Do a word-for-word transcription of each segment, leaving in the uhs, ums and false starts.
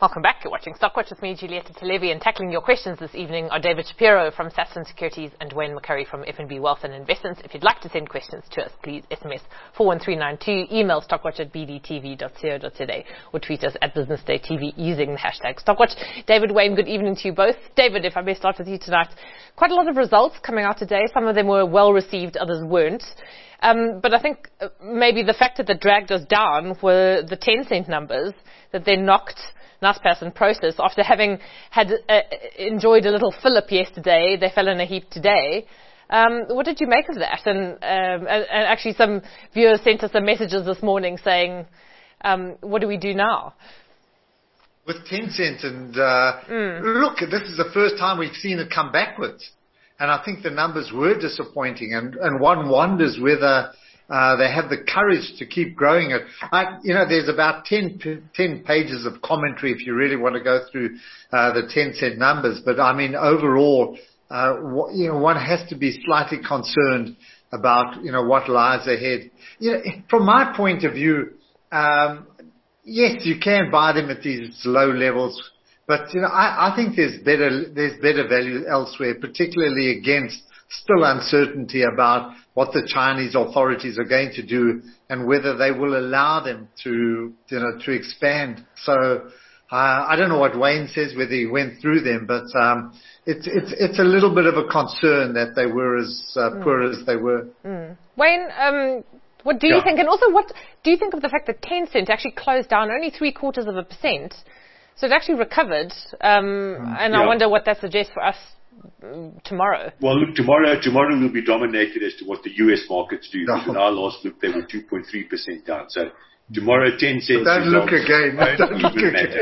Welcome back. You're watching Stockwatch with me, Julieta Televi, and tackling your questions this evening are David Shapiro from Sasfin Securities and Wayne McCurry from F N B Wealth and Investments. If you'd like to send questions to us, please S M S four one three nine two, email stockwatch at b d t v dot co dot z a, or tweet us at Business Day T V using the hashtag Stockwatch. David, Wayne, good evening to you both. David, if I may start with you tonight, quite a lot of results coming out today. Some of them were well received, others weren't. Um, but I think maybe the factor that dragged us down were the Tencent numbers that then knocked Naspers and Prosus after having had uh, enjoyed a little fillip yesterday. They fell in a heap today. Um, what did you make of that? And, um, and, and actually some viewers sent us some messages this morning saying, um, what do we do now? With Tencent and uh, mm. look, this is the first time we've seen it come backwards. And I think the numbers were disappointing. And, and one wonders whether Uh, they have the courage to keep growing it. I, you know, there's about ten, ten pages of commentary if you really want to go through uh, the Tencent numbers. But I mean, overall, uh, w- you know, one has to be slightly concerned about, you know, what lies ahead. You know, from my point of view, um, yes, you can buy them at these low levels. But, you know, I, I think there's better, there's better value elsewhere, particularly against still uncertainty about what the Chinese authorities are going to do and whether they will allow them to, you know, to expand. So uh, I don't know what Wayne says, whether he went through them, but um, it's it's it's a little bit of a concern that they were as uh, mm. poor as they were. Mm. Wayne, um, what do you yeah. think? And also, what do you think of the fact that Tencent actually closed down only three quarters of a percent? So it actually recovered, um, mm. and yeah. I wonder what that suggests for us tomorrow. Well, look, tomorrow tomorrow will be dominated as to what the U S markets do. Because in our last look, they were two point three percent down. So tomorrow, ten cents. Don't look again. Don't look again.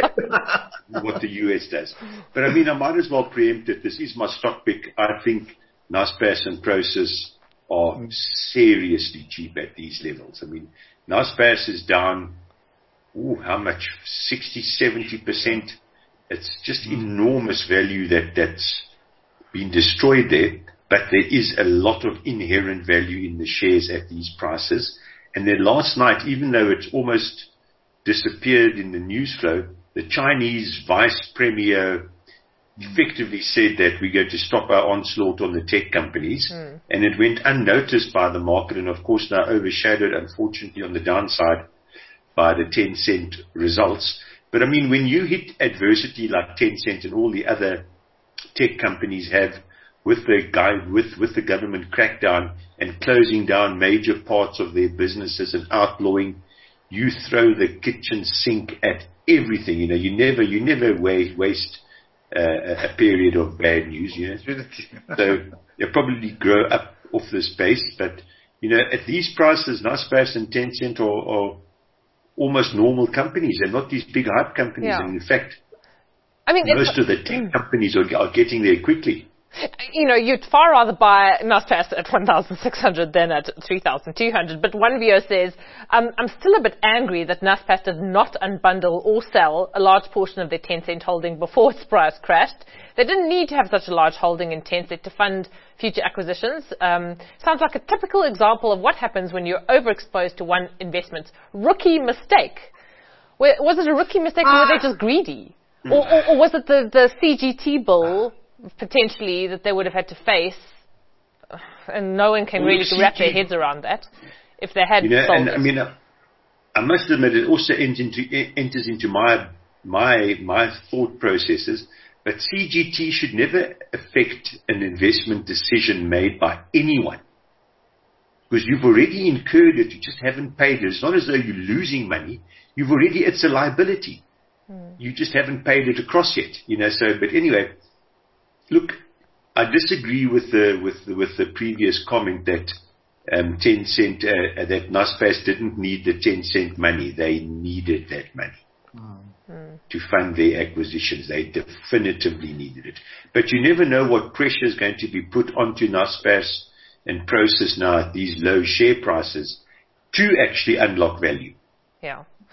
What the U S does. But I mean, I might as well preempt it. This is my stock pick. I think Naspers and Prosus are seriously cheap at these levels. I mean, Naspers is down, ooh, how much? sixty, seventy percent. It's just enormous value that that's been destroyed there, but there is a lot of inherent value in the shares at these prices. And then last night, even though it's almost disappeared in the news flow, the Chinese vice premier effectively said that we're going to stop our onslaught on the tech companies, mm. and it went unnoticed by the market, and of course now overshadowed, unfortunately, on the downside by the Tencent results. But I mean, when you hit adversity like Tencent and all the other tech companies have, with the guy, with, with the government crackdown and closing down major parts of their businesses and outlawing, you throw the kitchen sink at everything. You know, you never, you never waste, waste uh, a period of bad news, you know. So you'll probably grow up off this base, but, you know, at these prices, Naspers and Tencent are, are almost normal companies. They're not these big hype companies. Yeah. And in fact, I mean, most of the tech companies are, are getting there quickly. You know, you'd far rather buy Naspers at one thousand six hundred than at three thousand two hundred. But one viewer says, um, I'm still a bit angry that Naspers did not unbundle or sell a large portion of their Tencent holding before its price crashed. They didn't need to have such a large holding in Tencent to fund future acquisitions. Um, sounds like a typical example of what happens when you're overexposed to one investment. Rookie mistake. Was it a rookie mistake or were they just greedy? Or, or, or was it the, the C G T bill potentially that they would have had to face, and no one can well, really wrap their heads around that if they had you know, sold and, it. I mean, I, I must admit, it also enters into, enters into my my my thought processes. But C G T should never affect an investment decision made by anyone, because you've already incurred it. You just haven't paid it. It's not as though you're losing money. You've already. It's a liability. Hmm. You just haven't paid it across yet. You know. So, but anyway. Look, I disagree with the with the, with the previous comment that um, Tencent uh, that Naspers didn't need the Tencent money. They needed that money mm. to fund their acquisitions. They definitively needed it. But you never know what pressure is going to be put onto Naspers and Prosus now at these low share prices to actually unlock value. Yeah.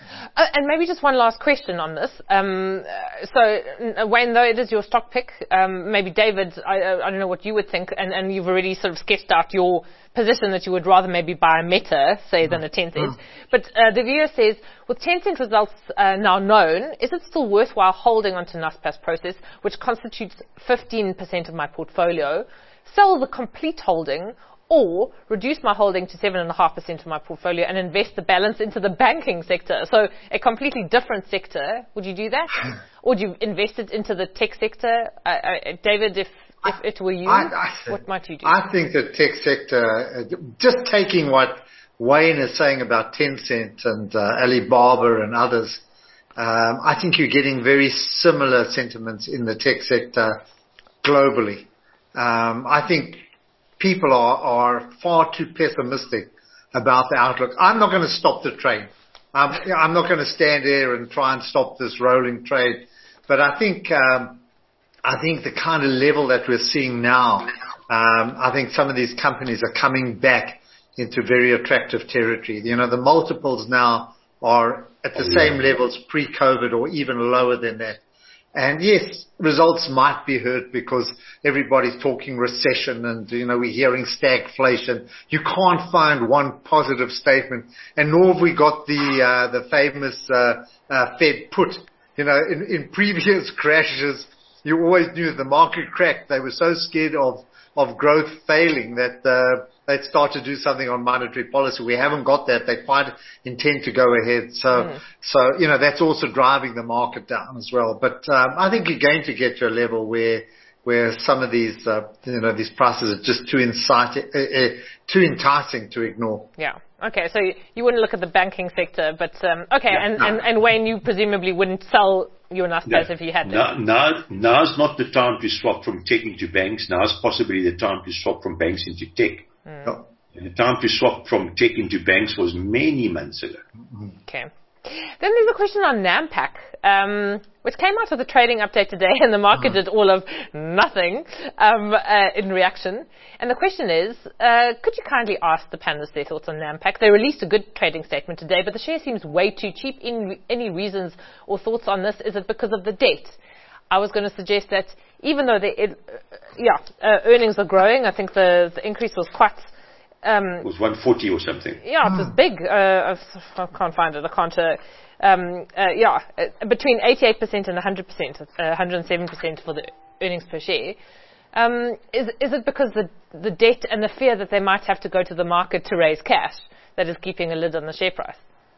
Uh, and maybe just one last question on this. Um, uh, so, Wayne, though it is your stock pick, um, maybe David, I, I don't know what you would think, and, and you've already sort of sketched out your position that you would rather maybe buy a Meta, say, than a Tencent. Mm. But uh, the viewer says, with Tencent results uh, now known, is it still worthwhile holding onto Naspers Process, which constitutes fifteen percent of my portfolio, sell the complete holding, or reduce my holding to seven point five percent of my portfolio and invest the balance into the banking sector? So a completely different sector. Would you do that? Or do you invest it into the tech sector? Uh, uh, David, if, if I, it were you, I, I, what might you do? I think the tech sector, uh, just taking what Wayne is saying about Tencent and uh, Alibaba and others, um, I think you're getting very similar sentiments in the tech sector globally. Um, I think people are, are far too pessimistic about the outlook. I'm not going to stop the train. Um, I'm not going to stand there and try and stop this rolling trade. But I think, um, I think the kind of level that we're seeing now, um, I think some of these companies are coming back into very attractive territory. You know, the multiples now are at the oh, yeah. same levels pre-COVID or even lower than that. And yes, results might be hurt because everybody's talking recession and, you know, we're hearing stagflation. You can't find one positive statement. And nor have we got the, uh, the famous, uh, uh, Fed put. You know, in, in previous crashes, you always knew the market cracked. They were so scared of, of growth failing that, uh, they'd start to do something on monetary policy. We haven't got that. They quite intend to go ahead. So, mm. so, you know, that's also driving the market down as well. But, um, I think you're going to get to a level where, where some of these, uh, you know, these prices are just too inciting, uh, uh, too enticing to ignore. Yeah. Okay. So you wouldn't look at the banking sector, but, um, okay. Yeah, and, no. and, and Wayne, you presumably wouldn't sell your Naspers no, if you had to. No, now, now's not the time to swap from tech into banks. Now's possibly the time to swap from banks into tech. Mm. No. And the time to swap from tech into banks was many months ago. Okay. Then there's a question on Nampak, um, which came out with a trading update today, and the market did all of nothing um, uh, in reaction. And the question is, uh, could you kindly ask the panelists their thoughts on Nampak? They released a good trading statement today, but the share seems way too cheap. In any reasons or thoughts on this? Is it because of the debt? I was going to suggest that even though the it, uh, yeah uh, earnings are growing, I think the, the increase was quite. Um, it was one forty or something. Yeah, it was big. Uh, I can't find it. I can't. Uh, um, uh, yeah, uh, between eighty-eight percent and one hundred percent, uh, one hundred seven percent for the earnings per share. Um, is is it because the the debt and the fear that they might have to go to the market to raise cash that is keeping a lid on the share price?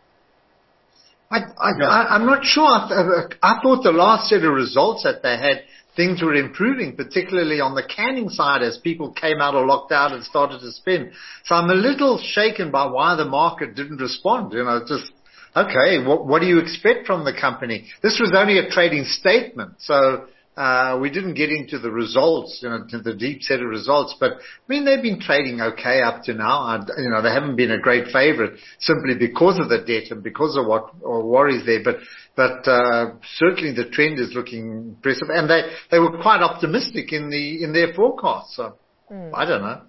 I, I, I, I'm not sure. I, I thought the last set of results that they had, things were improving, particularly on the canning side as people came out of lockdown and started to spend. So I'm a little shaken by why the market didn't respond. You know, just, okay, what, what do you expect from the company? This was only a trading statement. So, uh, we didn't get into the results, you know, to the deep set of results. But, I mean, they've been trading okay up to now. I, you know, they haven't been a great favorite simply because of the debt and because of what or worries there. But, But uh, certainly the trend is looking impressive, and they, they were quite optimistic in the in their forecast. So mm. I don't know.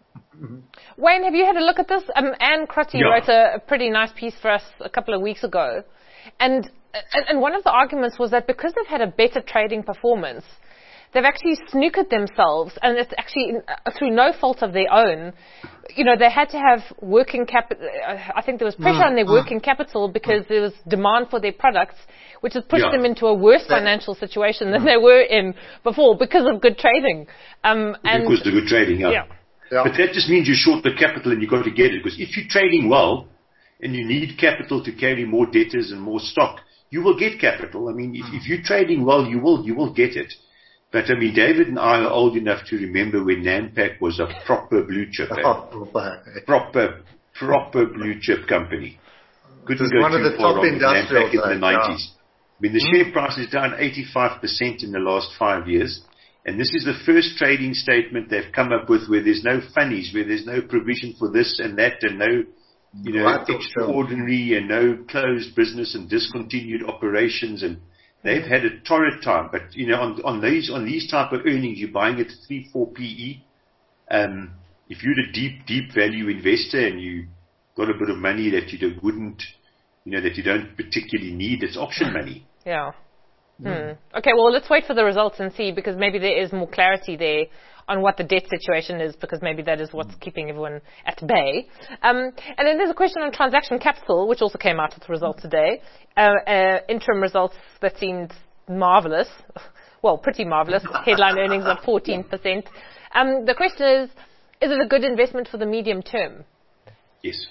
Wayne, have you had a look at this? Um, Anne Crotty yeah. wrote a, a pretty nice piece for us a couple of weeks ago, and and one of the arguments was that because they've had a better trading performance, they've actually snookered themselves, and it's actually uh, through no fault of their own. You know, they had to have working capital. Uh, I think there was pressure mm, on their mm, working capital because mm. there was demand for their products, which has pushed yeah. them into a worse financial situation than mm. they were in before because of good trading. Um, and because of the good trading, yeah. yeah. yeah. But that just means you short the capital and you've got to get it. Because if you're trading well and you need capital to carry more debtors and more stock, you will get capital. I mean, if, if you're trading well, you will you will get it. But I mean, David and I are old enough to remember when Nampak was a proper blue chip, eh? oh, proper, proper blue chip company. Couldn't go one too of the far top on industrials Nampak in the nineties. Yeah. I mean, the mm. share price is down eighty-five percent in the last five years, and this is the first trading statement they've come up with where there's no funnies, where there's no provision for this and that, and no, you know, right, extraordinary so. and no closed business and discontinued operations and. They've had a torrid time, but you know, on, on these on these type of earnings, you're buying it at three, four P E. Um, if you're a deep, deep value investor and you got a bit of money that you wouldn't you know, that you don't particularly need. It's auction money. Yeah. Mm. Okay, well, let's wait for the results and see, because maybe there is more clarity there on what the debt situation is, because maybe that is what's keeping everyone at bay. Um, and then there's a question on transaction capital, which also came out with the results today. Uh, uh, interim results that seemed marvelous. Well, pretty marvelous. Headline earnings up fourteen percent. Um, the question is, is it a good investment for the medium term? Yes.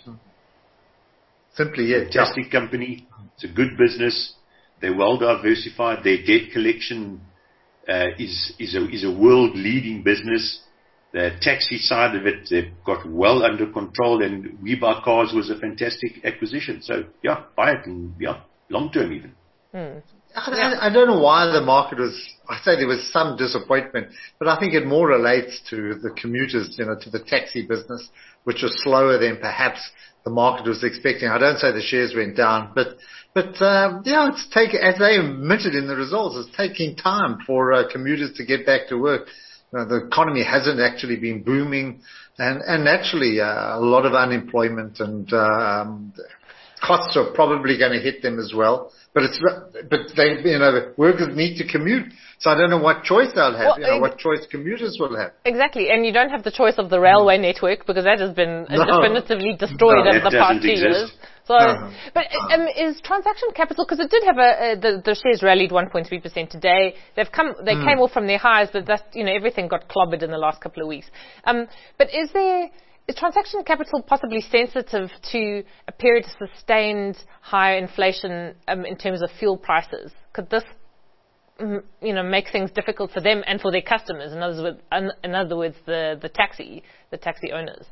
Simply, yes. Fantastic company. It's a good business. They're well diversified. Their debt collection uh, is is a is a world leading business. The taxi side of it, they've got well under control. And We Buy Cars was a fantastic acquisition. So yeah, buy it, and yeah, long term even. Hmm. I, I don't know why the market was, I say there was some disappointment, but I think it more relates to the commuters, you know, to the taxi business, which was slower than perhaps the market was expecting. I don't say the shares went down, but, but, um, yeah, it's taking, as they admitted in the results, it's taking time for uh, commuters to get back to work. You know, the economy hasn't actually been booming, and, and naturally, uh, a lot of unemployment, and, um, costs are probably going to hit them as well. But it's, but they, you know, workers need to commute. So I don't know what choice they'll have, well, you know, what choice commuters will have. Exactly. And you don't have the choice of the railway network, because that has been no. definitively destroyed no, over the past few exist. years. So, no. But um, is transaction capital, because it did have a, uh, the, the shares rallied one point three percent today. They've come, they mm. came off from their highs, but that's, you know, everything got clobbered in the last couple of weeks. Um, but is there, Is transaction capital possibly sensitive to a period of sustained higher inflation um, in terms of fuel prices? Could this, mm, you know, make things difficult for them and for their customers? In other words, in other words, the the taxi the taxi owners.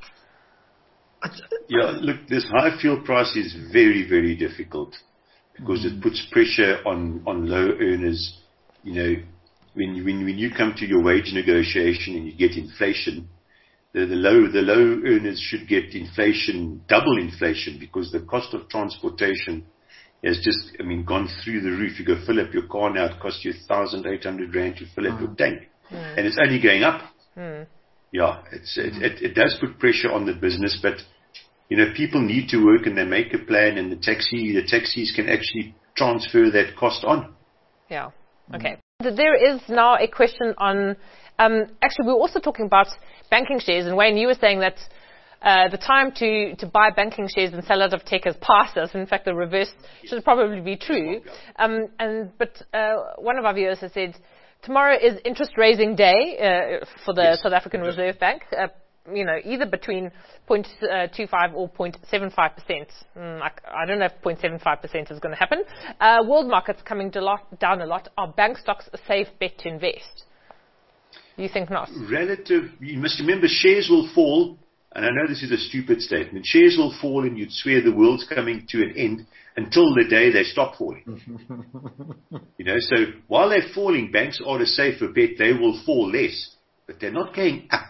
Yeah, look, this high fuel price is very, very difficult, because mm. it puts pressure on on low earners. You know, when when when you come to your wage negotiation and you get inflation. The, the low the low earners should get inflation, double inflation, because the cost of transportation has just, I mean, gone through the roof. You go fill up your car now, it costs you one thousand eight hundred rand to fill up mm. your tank. Mm. And it's only going up. Mm. Yeah, it's, it, it, it does put pressure on the business, but, you know, people need to work, and they make a plan, and the taxi, the taxis can actually transfer that cost on. Yeah, okay. Mm. There is now a question on, um, actually, we were also talking about banking shares, and Wayne, you were saying that uh, the time to, to buy banking shares and sell out of tech has passed us. In fact, the reverse should probably be true. Um, and but uh, one of our viewers has said tomorrow is interest raising day uh, for the yes. South African Reserve Bank. Uh, you know, either between zero point two five or zero point seven five percent. Mm, I, I don't know if zero point seven five percent is going to happen. Uh, world markets coming down a lot. Are bank stocks a safe bet to invest? You think not? Relative, you must remember, shares will fall, and I know this is a stupid statement, shares will fall, and you'd swear the world's coming to an end until the day they stop falling. You know, so while they're falling, banks are a safer bet. They will fall less, but they're not going up.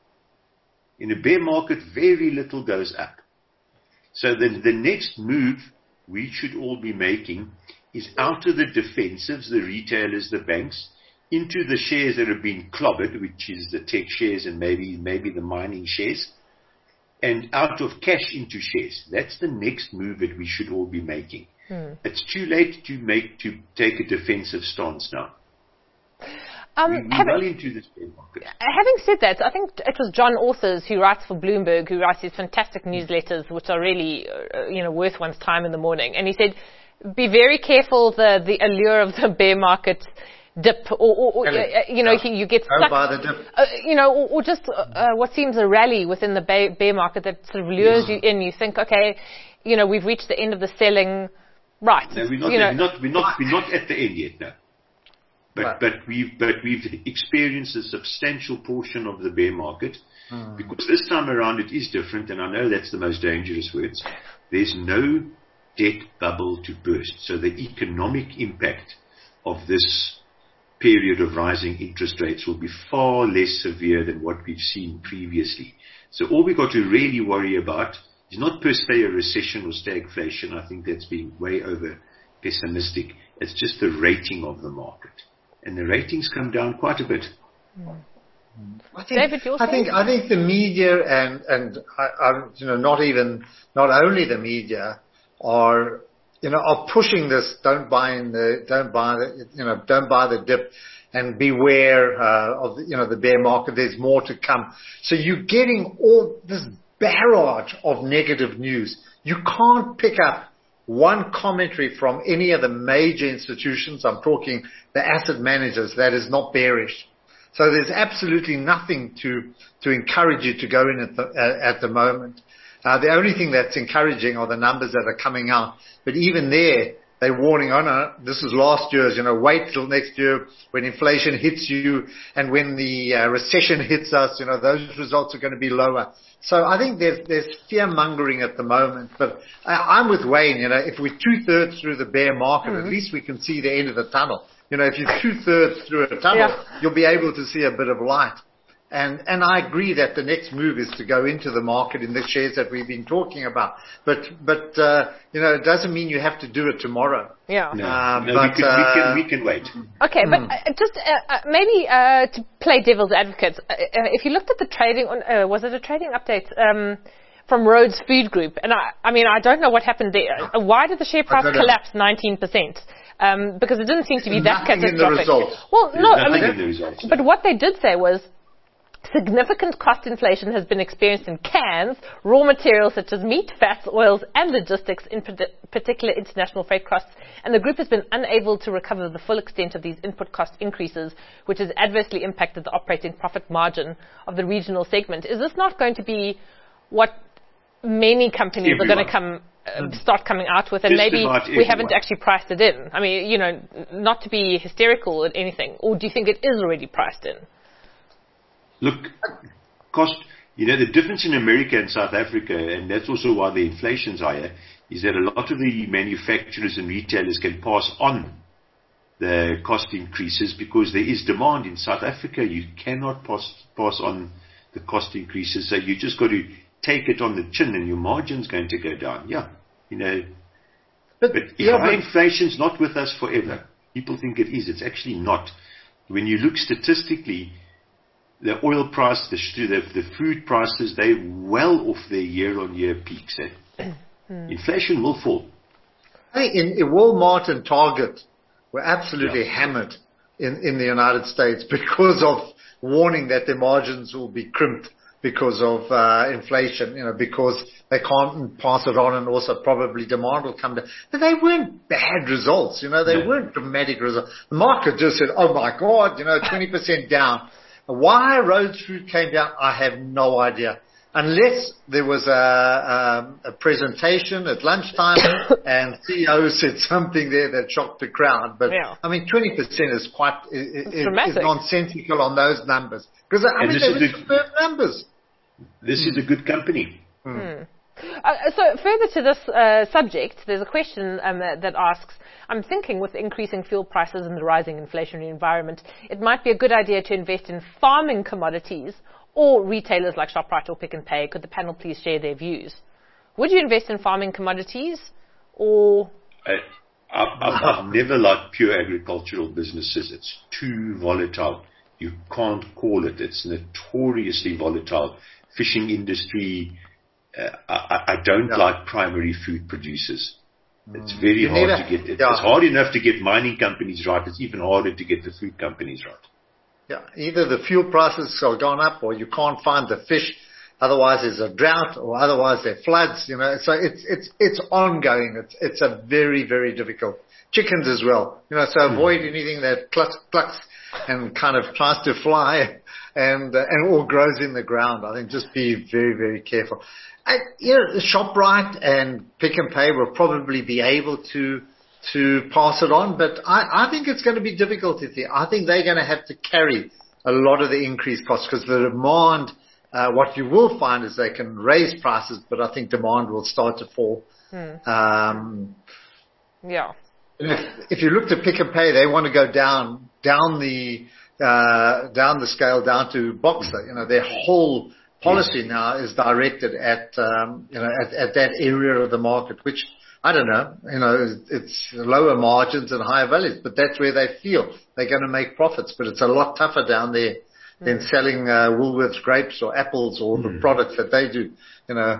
In a bear market, very little goes up. So the, the next move we should all be making is out of the defensives, the retailers, the banks, into the shares that have been clobbered, which is the tech shares and maybe maybe the mining shares, and out of cash into shares. That's the next move that we should all be making. Hmm. It's too late to make to take a defensive stance now. Um, we, we're having, well into this bear market. Having said that, I think it was John Authors who writes for Bloomberg, who writes these fantastic newsletters, which are really uh, you know worth one's time in the morning. And he said, be very careful the the allure of the bear market dip, or, or, or uh, you know, yeah. you get stuck, by the dip. Uh, you know, or, or just uh, what seems a rally within the bear, bear market that sort of lures yeah. you in. You think, okay, you know, we've reached the end of the selling, right? No, we're not, you know, we're not, we're not, we're not at the end yet, no. But right. but we've but we've experienced a substantial portion of the bear market, hmm. because this time around it is different, and I know that's the most dangerous words. There's no debt bubble to burst, so the economic impact of this period of rising interest rates will be far less severe than what we've seen previously. So all we've got to really worry about is not per se a recession or stagflation. I think that's being way over pessimistic. It's just the rating of the market. And the ratings come down quite a bit. Mm. I think, David, I think, I think the media and, and, I, I, you know, not even, not only the media are you know, are pushing this. Don't buy in the, don't buy the, you know, don't buy the dip, and beware uh, of the, you know, the bear market. There's more to come. So you're getting all this barrage of negative news. You can't pick up one commentary from any of the major institutions. I'm talking the asset managers that is not bearish. So there's absolutely nothing to to encourage you to go in at the, uh, at the moment. Uh, the only thing that's encouraging are the numbers that are coming out. But even there, they're warning, oh no, this is last year's, you know, wait till next year when inflation hits you and when the uh, recession hits us, you know, those results are going to be lower. So I think there's, there's fear mongering at the moment. But I, I'm with Wayne, you know, if we're two thirds through the bear market, mm-hmm. at least we can see the end of the tunnel. You know, if you're two thirds through a tunnel, yeah. you'll be able to see a bit of light. And, and I agree that the next move is to go into the market in the shares that we've been talking about. But, but, uh, you know, it doesn't mean you have to do it tomorrow. Yeah. No, uh, no but, we, can, uh, we, can, we can wait. Okay, mm. but uh, just uh, uh, maybe uh, to play devil's advocate, uh, if you looked at the trading, on, uh, was it a trading update um, from Rhodes Food Group? And I, I mean, I don't know what happened there. Uh, why did the share price collapse nineteen percent? Um, because it didn't seem to be that nothing catastrophic. In the results. Well, There's no, I mean, in the results. But what they did say was, significant cost inflation has been experienced in cans, raw materials such as meat, fats, oils, and logistics, in particular international freight costs, and the group has been unable to recover the full extent of these input cost increases, which has adversely impacted the operating profit margin of the regional segment. Is this not going to be what many companies everyone. are going to come uh, start coming out with, and Just maybe we everyone. haven't actually priced it in? I mean, you know, not to be hysterical or anything, or do you think it is already priced in? Look, cost, you know, the difference in America and South Africa, and that's also why the inflation's higher, is that a lot of the manufacturers and retailers can pass on the cost increases because there is demand. In South Africa, you cannot pass, pass on the cost increases, so you just got to take it on the chin and your margin's going to go down. Yeah, you know, but, but yeah, high but inflation's not with us forever. People think it is. It's actually not. When you look statistically, the oil price, the, the, the food prices, they're well off their year-on-year peaks. Eh? mm. Inflation will fall. I think in, in Walmart and Target were absolutely yeah. hammered in, in the United States because of warning that their margins will be crimped because of uh, inflation, you know, because they can't pass it on, and also probably demand will come down. But they weren't bad results, you know, they yeah. weren't dramatic results. The market just said, oh my God, you know, twenty percent down. Why Rhodes Food came down, I have no idea. Unless there was a, a, a presentation at lunchtime and C E O said something there that shocked the crowd. But, yeah. I mean, twenty percent is quite is, is nonsensical on those numbers. Because, I and mean, they were superb numbers. This mm. is a good company. Mm. Uh, so further to this uh, subject, there's a question um, that, that asks, I'm thinking with increasing fuel prices and the rising inflationary environment, it might be a good idea to invest in farming commodities or retailers like ShopRite or Pick n Pay. Could the panel please share their views? Would you invest in farming commodities or... I, I, I've never liked pure agricultural businesses. It's too volatile. You can't call it. It's notoriously volatile. Fishing industry... Uh, I, I don't yeah. like primary food producers. It's very you hard never, to get. It, yeah. It's hard enough to get mining companies right. It's even harder to get the food companies right. Yeah, either the fuel prices have gone up, or you can't find the fish. Otherwise, there's a drought, or otherwise there are floods. You know, so it's it's it's ongoing. It's it's a very very difficult. Chickens as well. You know, so avoid mm. anything that clucks clucks and kind of tries to fly and uh, and all grows in the ground. I think just be very very careful. I, you know, ShopRite and Pick n Pay will probably be able to to pass it on, but I, I think it's going to be difficult. I think they're going to have to carry a lot of the increased costs because the demand, uh, what you will find is they can raise prices, but I think demand will start to fall. Hmm. Um, yeah. If, if you look at Pick n Pay, they want to go down down the uh, down the scale down to Boxer. You know, their whole policy now is directed at, um, you know, at, at that area of the market, which, I don't know, you know, it's lower margins and higher values, but that's where they feel they're going to make profits. But it's a lot tougher down there mm. than selling uh, Woolworths grapes or apples or mm. the products that they do, you know.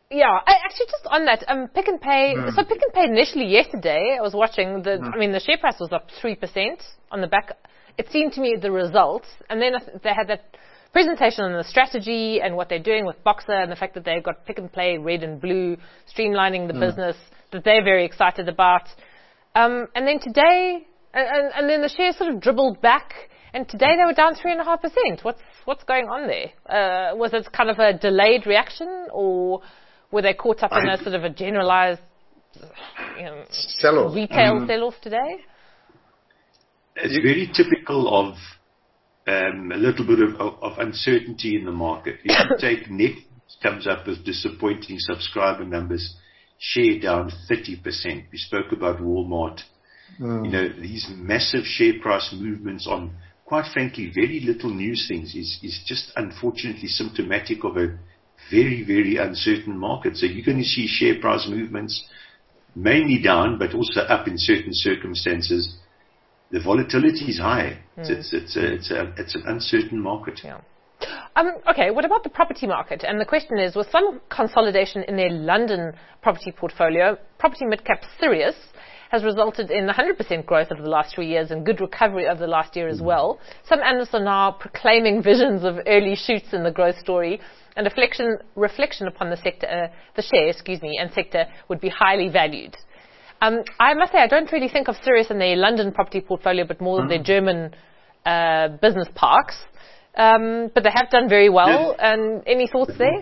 Yeah, I, actually, just on that, um, Pick n Pay. Mm. So Pick n Pay initially yesterday, I was watching the. Mm. I mean, the share price was up three percent on the back. It seemed to me the results, and then they had that presentation on the strategy and what they're doing with Boxer and the fact that they've got Pick n Pay red and blue, streamlining the mm. business that they're very excited about. Um, and then today, and, and then the shares sort of dribbled back, and today they were down three and a half percent. What's what's going on there? Uh, was it kind of a delayed reaction, or were they caught up in a sort of a generalized you know, sell-off. retail mm. sell-off today? It's very typical of um, a little bit of, of, of uncertainty in the market. If you take Netflix, comes up with disappointing subscriber numbers, share down thirty percent. We spoke about Walmart. Mm. You know, these massive share price movements on, quite frankly, very little news things is, is just unfortunately symptomatic of a very, very uncertain market. So you're going to see share price movements mainly down, but also up in certain circumstances. The volatility is high. Mm. It's, it's, a, it's, a, it's an uncertain market. Yeah. Um, okay, what about the property market? And the question is, with some consolidation in their London property portfolio, property mid-cap Sirius has resulted in one hundred percent growth over the last three years and good recovery over the last year as well. Some analysts are now proclaiming visions of early shoots in the growth story, and a reflection, reflection upon the sector, uh, the share, excuse me, and sector would be highly valued. Um, I must say, I don't really think of Sirius in their London property portfolio, but more of their German uh, business parks. Um, but they have done very well. And any thoughts there?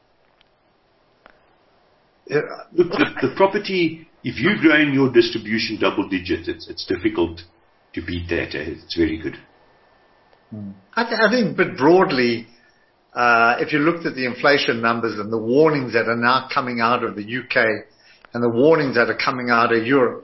Yeah. Look, the, the property, if you're growing your distribution double digits, it's, it's difficult to beat that. It's very good. I, th- I think, but broadly, uh, if you looked at the inflation numbers and the warnings that are now coming out of the U K and the warnings that are coming out of Europe,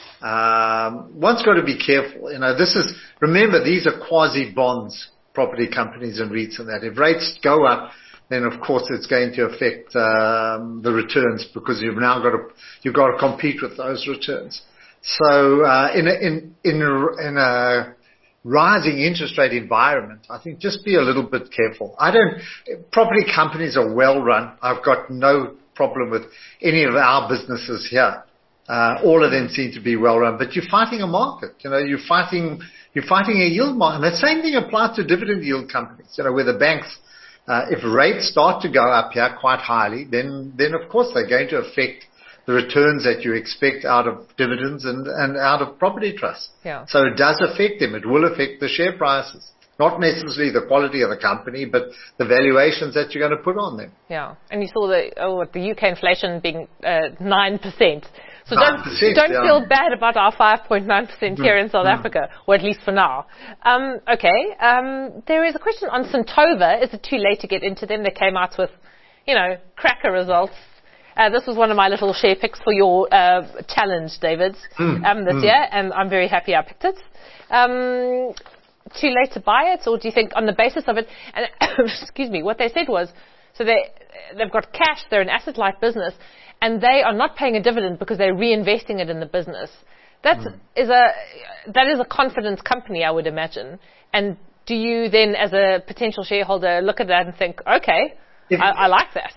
um, one's got to be careful. You know, this is, remember, these are quasi-bonds, property companies and REITs and that. If rates go up, then of course it's going to affect um, the returns, because you've now got to you've got to compete with those returns. So uh, in a, in in a, in a rising interest rate environment, I think just be a little bit careful. I don't. Property companies are well run. I've got no problem with any of our businesses here. Uh, all of them seem to be well run, but you're fighting a market. You know, you're fighting. You're fighting a yield market. And the same thing applies to dividend yield companies, you know, where the banks, uh, if rates start to go up here quite highly, then, then of course they're going to affect the returns that you expect out of dividends and, and out of property trusts. Yeah. So it does affect them. It will affect the share prices. Not necessarily the quality of the company, but the valuations that you're going to put on them. Yeah. And you saw the, oh, the U K inflation being uh, nine percent. So don't, don't yeah. feel bad about our five point nine percent here mm. in South mm. Africa, or at least for now. Um, okay, um, there is a question on Sintova. Is it too late to get into them? They came out with, you know, cracker results. Uh, this was one of my little share picks for your uh, challenge, David, mm. um, this mm. year, and I'm very happy I picked it. Um, too late to buy it, or do you think on the basis of it, and excuse me, what they said was, so they, they've got cash, they're an asset-light business, and they are not paying a dividend because they're reinvesting it in the business. That mm. is a that is a confidence company, I would imagine. And do you then, as a potential shareholder, look at that and think, okay, if, I, I like that?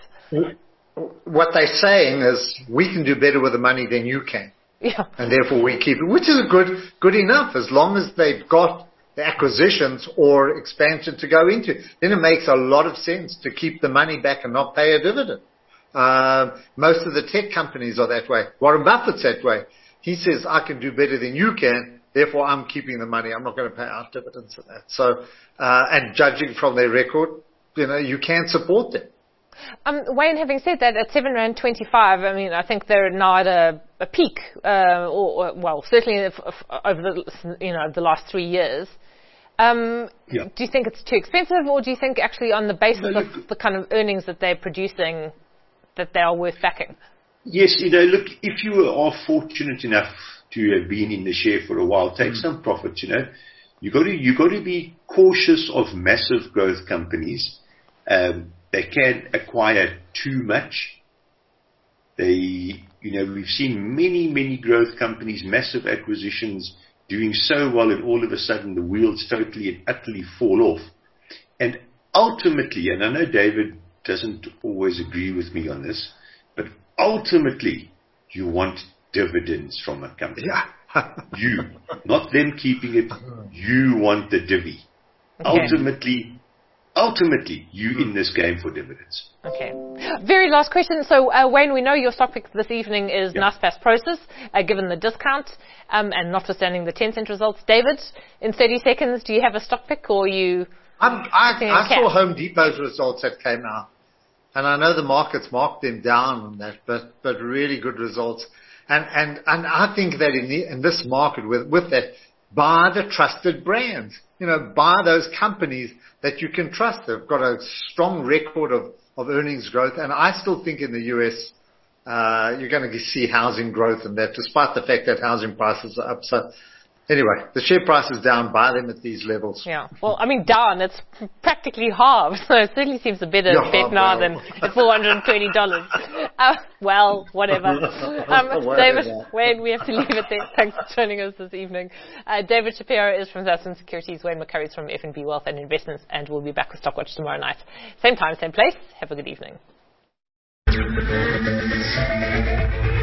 What they're saying is, we can do better with the money than you can, yeah. and therefore we keep it, which is good good enough as long as they've got the acquisitions or expansion to go into. Then it makes a lot of sense to keep the money back and not pay a dividend. Uh, most of the tech companies are that way. Warren Buffett's that way. He says, I can do better than you can, therefore I'm keeping the money. I'm not going to pay out dividends for that. So, uh, and judging from their record, you know, you can support them. Um, Wayne, having said that, at seven rand twenty-five, I mean, I think they're now at a, a peak, uh, or, or, well, certainly if, if, over the, you know, the last three years. Um, yeah. Do you think it's too expensive, or do you think actually on the basis no, look, of the kind of earnings that they're producing, that they are worth backing? Yes, you know, look, if you are fortunate enough to have been in the share for a while, take mm. some profit, you know. You got to, you got to be cautious of massive growth companies. Um, they can acquire too much. They, you know, we've seen many, many growth companies, massive acquisitions, doing so well, and all of a sudden the wheels totally and utterly fall off. And ultimately, and I know David doesn't always agree with me on this, But ultimately, you want dividends from a company. Yeah. You, not them keeping it. You want the divvy. Okay. Ultimately, ultimately, you in this game for dividends. Okay. Very last question. So, uh, Wayne, we know your stock pick this evening is Yeah. Naspers Prosus, uh, given the discount, um, and notwithstanding the Tencent results. David, in thirty seconds, do you have a stock pick, or you? I'm, I, Sitting in I cash? saw Home Depot's results that came out, and I know the markets marked them down on that, but but really good results. And and and I think that in the, in this market with with that, buy the trusted brands. You know, buy those companies that you can trust. They've got a strong record of of earnings growth, and I still think in the U S uh, you're going to see housing growth, and that despite the fact that housing prices are up. So anyway, the share price is down. Buy them at these levels. Yeah. Well, I mean, down. It's practically halved. So it certainly seems a better Yeah, bet now well. than at four hundred twenty dollars. Uh, well, whatever. Um, Whatever. David, Wayne, we have to leave it there. Thanks for joining us this evening. Uh, David Shapiro is from Sasson Securities. Wayne McCurry is from F N B Wealth and Investments. And we'll be back with Stockwatch tomorrow night. Same time, same place. Have a good evening.